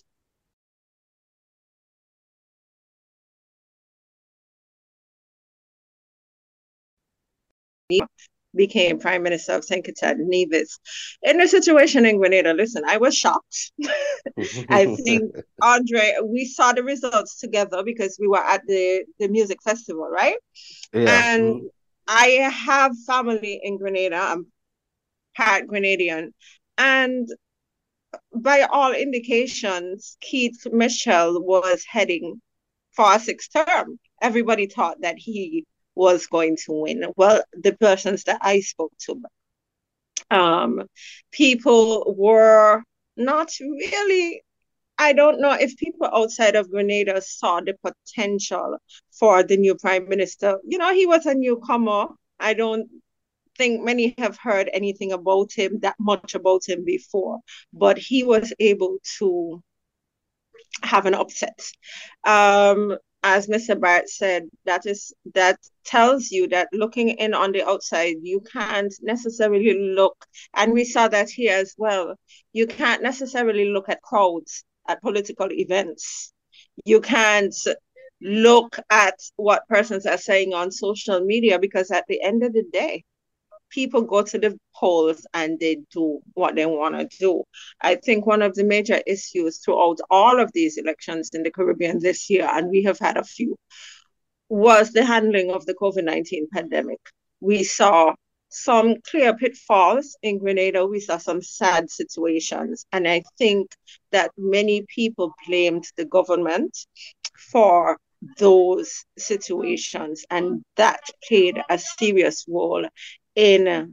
became Prime Minister of St. Kitts and Nevis. In the situation in Grenada, listen, I was shocked. I think, Andre, we saw the results together because we were at the music festival, right? Yeah. And I have family in Grenada. I'm part Grenadian. And by all indications, Keith Mitchell was heading for a 6th term. Everybody thought that he was going to win. Well, the persons that I spoke to, people were not really, I don't know if people outside of Grenada saw the potential for the new prime minister. You know, he was a newcomer. I don't think many have heard anything about him, that much about him before, but he was able to have an upset. As Mr. Barrett said, that tells you that looking in on the outside, you can't necessarily look, and we saw that here as well. You can't necessarily look at crowds at political events. You can't look at what persons are saying on social media, because at the end of the day, people go to the polls and they do what they want to do. I think one of the major issues throughout all of these elections in the Caribbean this year, and we have had a few, was the handling of the COVID-19 pandemic. We saw some clear pitfalls in Grenada. We saw some sad situations. And I think that many people blamed the government for those situations. And that played a serious role in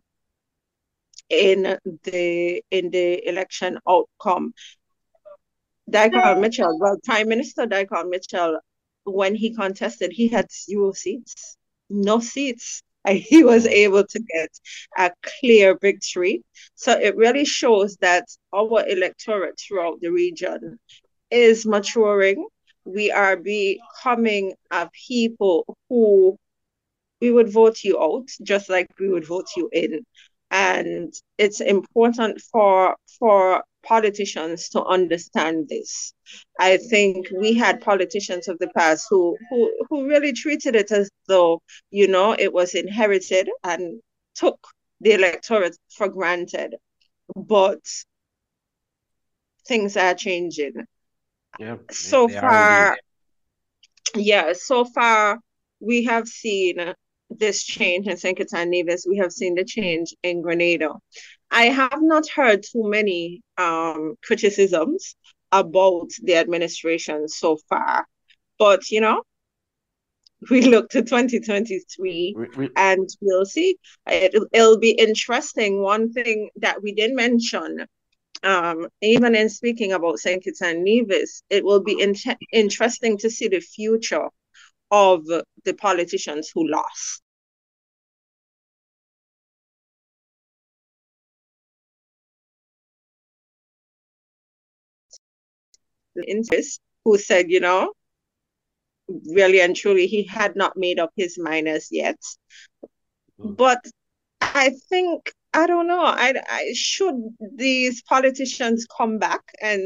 the election outcome. Dicon Mitchell, well, Prime Minister Dicon Mitchell, when he contested, he had 0 seats, no seats. And he was able to get a clear victory. So it really shows that our electorate throughout the region is maturing. We are becoming a people who we would vote you out, just like we would vote you in. And it's important for politicians to understand this. I think we had politicians of the past who really treated it as though, it was inherited and took the electorate for granted. But things are changing. Yeah. So far, we have seen this change in St. Kitts and Nevis. We have seen the change in Grenada. I have not heard too many criticisms about the administration so far, but we look to 2023 and we'll see. It'll be interesting. One thing that we didn't mention, even in speaking about St. Kitts and Nevis, it will be interesting to see the future of the politicians who lost. The interest, who said, really and truly, he had not made up his mind as yet. But I think, I don't know, I should these politicians come back and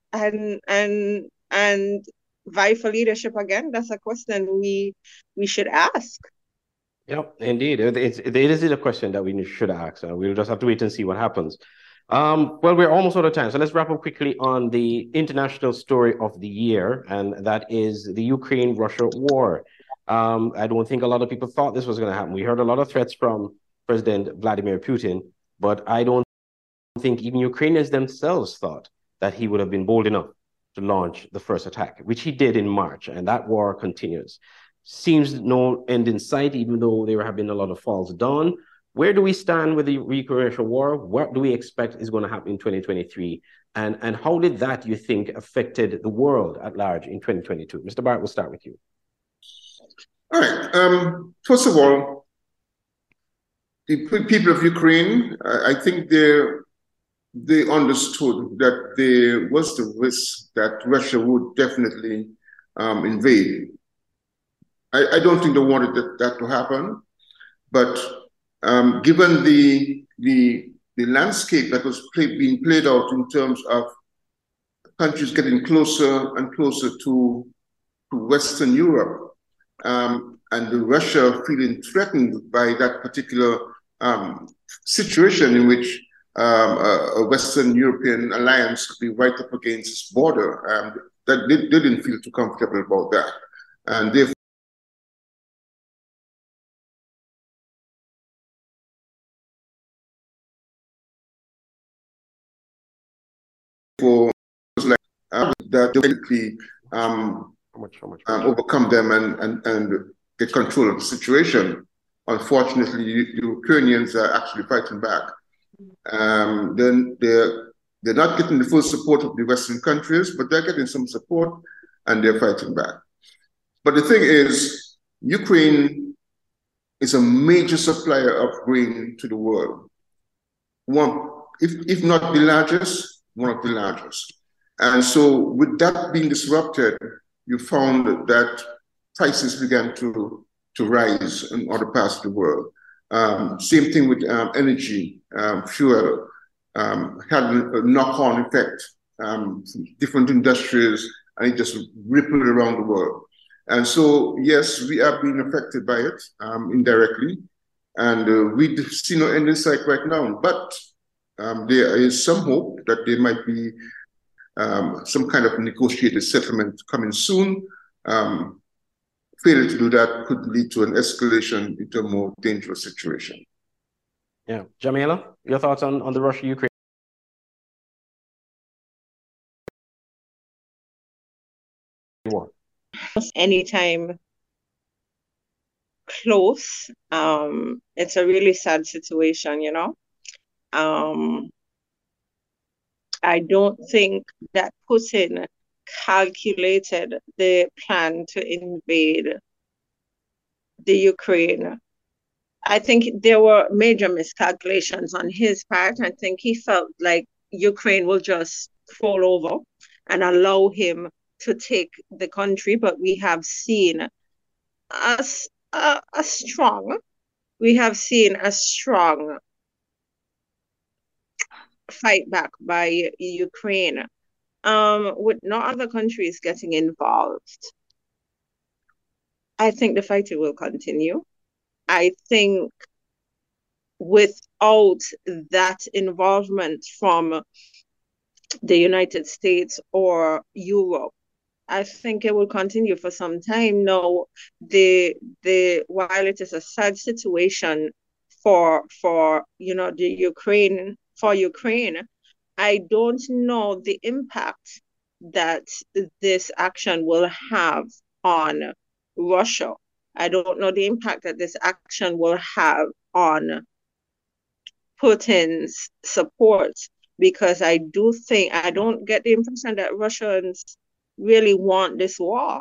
vie for leadership again? That's a question we should ask. Yep, indeed. It is a question that we should ask. We'll just have to wait and see what happens. Well, we're almost out of time, so let's wrap up quickly on the international story of the year, and that is the Ukraine-Russia war. I don't think a lot of people thought this was going to happen. We heard a lot of threats from President Vladimir Putin, but I don't think even Ukrainians themselves thought that he would have been bold enough to launch the first attack, which he did in March, and that war continues. Seems no end in sight, even though there have been a lot of falls done. Where do we stand with the Ukraine-Russia war? What do we expect is going to happen in 2023? And how did that, you think, affected the world at large in 2022? Mr. Barrett, we'll start with you. All right. First of all, the people of Ukraine, I think they understood that there was the risk that Russia would definitely invade. I don't think they wanted that to happen, but given the landscape that was being played out in terms of countries getting closer and closer to Western Europe, and Russia feeling threatened by that particular situation in which a Western European alliance could be right up against its border, that they didn't feel too comfortable about that, and therefore that they basically overcome them and get control of the situation. Unfortunately, the Ukrainians are actually fighting back. Then they're not getting the full support of the Western countries, but they're getting some support and they're fighting back. But the thing is, Ukraine is a major supplier of grain to the world. One, if not the largest, one of the largest. And so with that being disrupted, you found that prices began to rise in other parts of the world. Same thing with energy, fuel, had a knock-on effect, different industries, and it just rippled around the world. And so, yes, we are being affected by it indirectly, and we see no end in sight right now. But there is some hope that there might be some kind of negotiated settlement coming soon. Failure to do that could lead to an escalation into a more dangerous situation. Yeah. Jamila, your thoughts on the Russia-Ukraine war? Anytime close, it's a really sad situation, you know. I don't think that Putin calculated the plan to invade the Ukraine. I think there were major miscalculations on his part. I think he felt like Ukraine will just fall over and allow him to take the country, but we have seen a strong fight back by Ukraine, with no other countries getting involved. I think the fighting will continue. I think without that involvement from the United States or Europe, I think it will continue for some time now. While it is a sad situation for Ukraine, I don't know the impact that this action will have on Russia. I don't know the impact that this action will have on Putin's support, because I don't get the impression that Russians really want this war.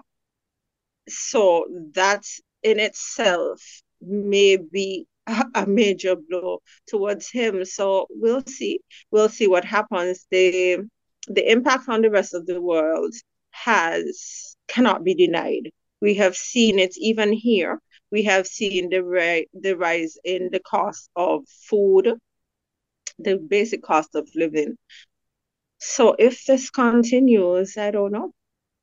So that in itself may be a major blow towards him. So we'll see what happens. The impact on the rest of the world cannot be denied. We have seen it even here. We have seen the rise in the cost of food, the basic cost of living. So if this continues, I don't know.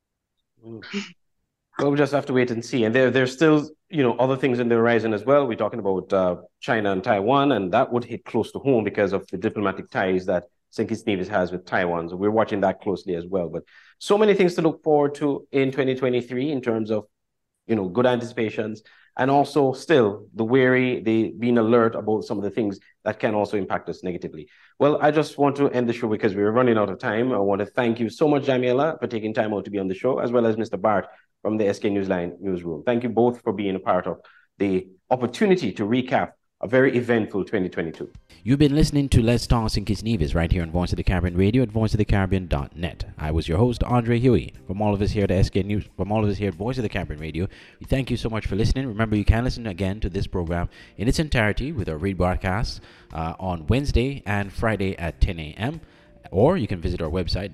Well, we just have to wait and see. And there's still, other things in the horizon as well. We're talking about China and Taiwan, and that would hit close to home because of the diplomatic ties that St. Kitts Nevis has with Taiwan. So we're watching that closely as well. But so many things to look forward to in 2023 in terms of, good anticipations, and also still being alert about some of the things that can also impact us negatively. Well, I just want to end the show because we're running out of time. I want to thank you so much, Jamila, for taking time out to be on the show, as well as Mr. Bart from the SK Newsline newsroom. Thank you both for being a part of the opportunity to recap a very eventful 2022. You've been listening to Let's Talk St. Kitts Nevis right here on Voice of the Caribbean Radio at voiceofthecaribbean.net. I was your host, Andre Huey. From all of us here at SK News, from all of us here at Voice of the Caribbean Radio, we thank you so much for listening. Remember, you can listen again to this program in its entirety with our rebroadcasts on Wednesday and Friday at 10 a.m. Or you can visit our website,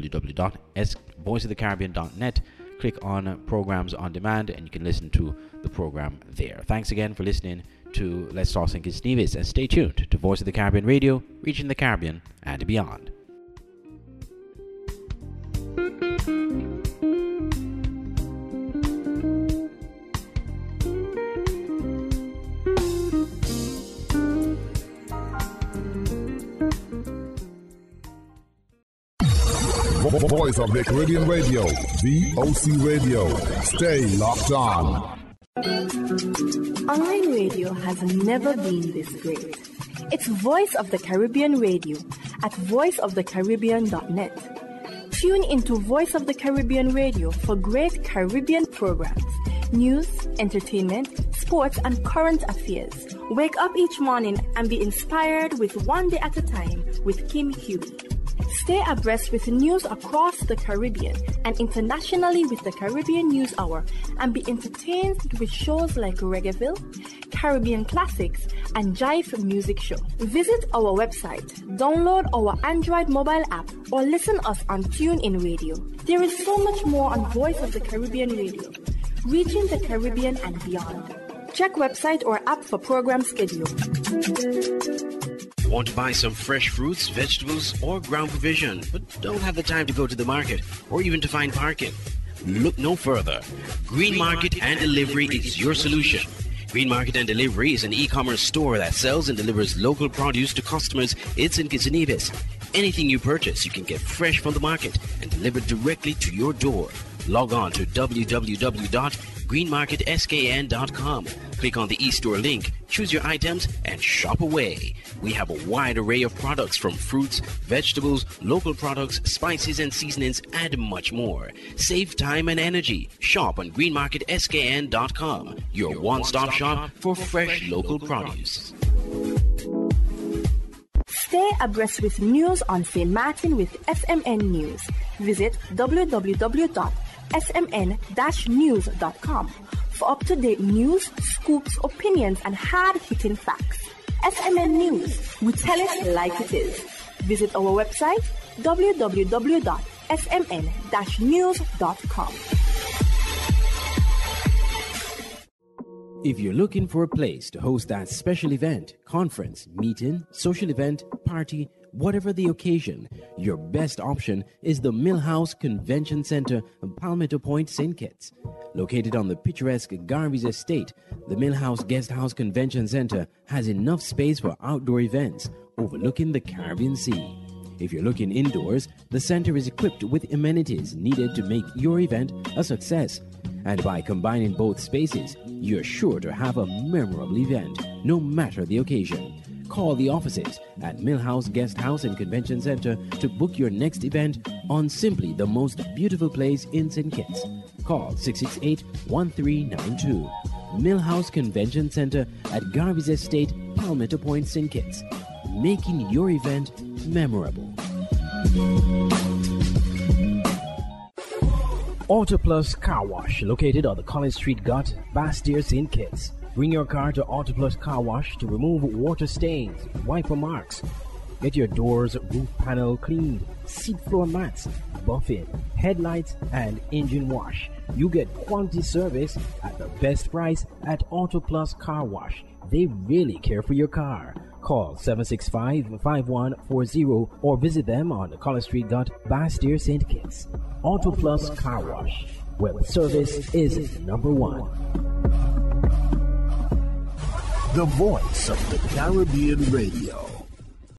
www.voiceofthecaribbean.net. Click on Programs on Demand, and you can listen to the program there. Thanks again for listening to Let's Talk St. Kitts Nevis, and stay tuned to Voice of the Caribbean Radio, reaching the Caribbean and beyond. Voice of the Caribbean Radio, VOC Radio. Stay locked on. Online radio has never been this great. It's Voice of the Caribbean Radio at voiceofthecaribbean.net. Tune into Voice of the Caribbean Radio for great Caribbean programs, news, entertainment, sports, and current affairs. Wake up each morning and be inspired with One Day at a Time with Kim Huey. Stay abreast with news across the Caribbean and internationally with the Caribbean News Hour, and be entertained with shows like Reggaeville, Caribbean classics, and Jive Music Show. Visit our website, download our Android mobile app, or listen us on TuneIn Radio. There is so much more on Voice of the Caribbean Radio, reaching the Caribbean and beyond. Check website or app for program schedule. Want to buy some fresh fruits, vegetables, or ground provision, but don't have the time to go to the market or even to find parking? Look no further. Green Market and Delivery is your solution. Green Market and Delivery is an e-commerce store that sells and delivers local produce to customers in St. Kitts and Nevis. Anything you purchase, you can get fresh from the market and delivered directly to your door. Log on to www.greenmarketskn.com. Click on the e-store link, choose your items, and shop away. We have a wide array of products from fruits, vegetables, local products, spices and seasonings, and much more. Save time and energy. Shop on greenmarketskn.com, your one-stop shop for fresh local produce. Stay abreast with news on St. Martin with SMN News. Visit www.smn-news.com for up-to-date news, scoops, opinions, and hard-hitting facts. SMN News, we tell it like it is. Visit our website, www.smn-news.com. If you're looking for a place to host that special event, conference, meeting, social event, party, whatever the occasion, your best option is the Millhouse Convention Center in Palmetto Point, St. Kitts. Located on the picturesque Garvey's Estate, the Millhouse Guest House Convention Center has enough space for outdoor events overlooking the Caribbean Sea. If you're looking indoors, the center is equipped with amenities needed to make your event a success. And by combining both spaces, you're sure to have a memorable event, no matter the occasion. Call the offices at Millhouse Guest House and Convention Center to book your next event on simply the most beautiful place in St. Kitts. Call 668-1392. Millhouse Convention Center at Garvey's Estate, Palmetto Point, St. Kitts. Making your event memorable. Autoplus Car Wash, located on the Collins Street Gut, Bastyr, St. Kitts. Bring your car to Autoplus Car Wash to remove water stains, wiper marks. Get your doors, roof panel cleaned, seat floor mats, buffing, headlights, and engine wash. You get quality service at the best price at Autoplus Car Wash. They really care for your car. Call 765-5140 or visit them on the Collins Street Gut, Bastyr, St. Kitts. Autoplus Car Wash, where the service is number one. The Voice of the Caribbean Radio.